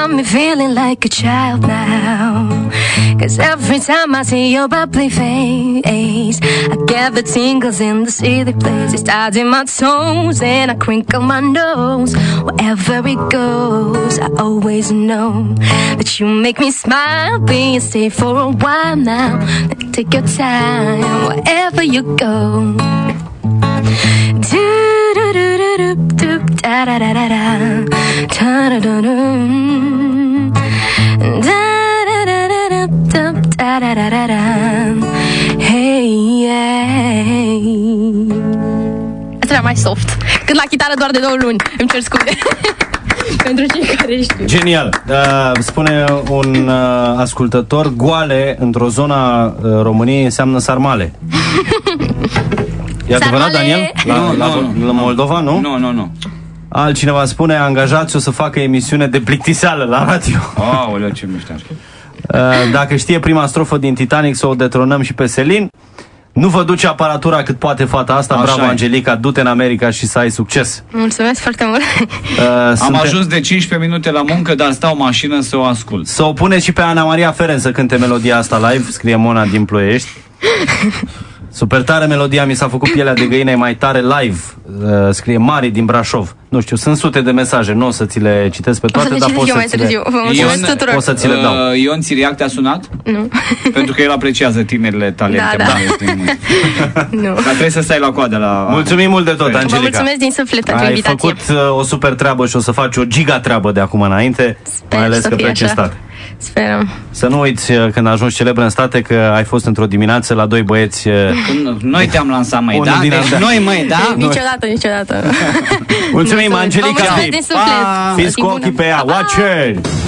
got me feeling like a child now. 'Cause every time I see your bubbly face, I get the tingles in the silly place. It starts in my toes and I crinkle my nose. Wherever it goes, I always know that you make me smile. Being stay for a while now. Take your time wherever you go. Do do do do do do da da da da da da da da da da da da da da. Hey, hey. Asta era mai soft. Când la chitară doar de 2 luni. Îmi cer scuze. Pentru cei care știu. Genial. Spune un ascultător, goale într-o zonă a României înseamnă sarmale. E adevărat, Daniel? La Moldova, nu? Nu. Altcineva spune, angajați o să facă emisiune de plictiseală la radio. Aoleu, ce mișto. Dacă știe prima strofă din Titanic, să o detronăm și pe Selin. Nu vă duce aparatura cât poate fata asta. Așa. Bravo, Angelica, du-te în America și să ai succes. Mulțumesc foarte mult. Am ajuns de 15 minute la muncă, dar stau în mașină să o ascult. Să o puneți și pe Ana Maria Ferenc să cânte melodia asta live, scrie Mona din Ploiești. Super tare melodia, mi s-a făcut pielea de găină, e mai tare live, scrie Mari din Brașov. Nu știu, sunt sute de mesaje, nu o să ți le citesc pe toate, dar pot să ți le dau. Ion Țiriac te-a sunat? Nu. Pentru că el apreciază tinerile talente. Da. Nu. Dar trebuie să stai la coadă la... Mulțumim mult de tot, Angelica. Vă mulțumesc din suflet pentru invitație. Ai făcut o super treabă și o să faci o giga treabă de acum înainte. Sper, mai ales că pleci în state. Sperăm. Să nu uiți când ajungi celebră în state că ai fost într-o dimineață la 2 băieți. Noi te-am lansat, măi, da? Deci noi, măi, da? Niciodată. Mulțumim, Angelica. Vă mulțumesc din suflet. Fiți cu ochii pe ea. Watch her!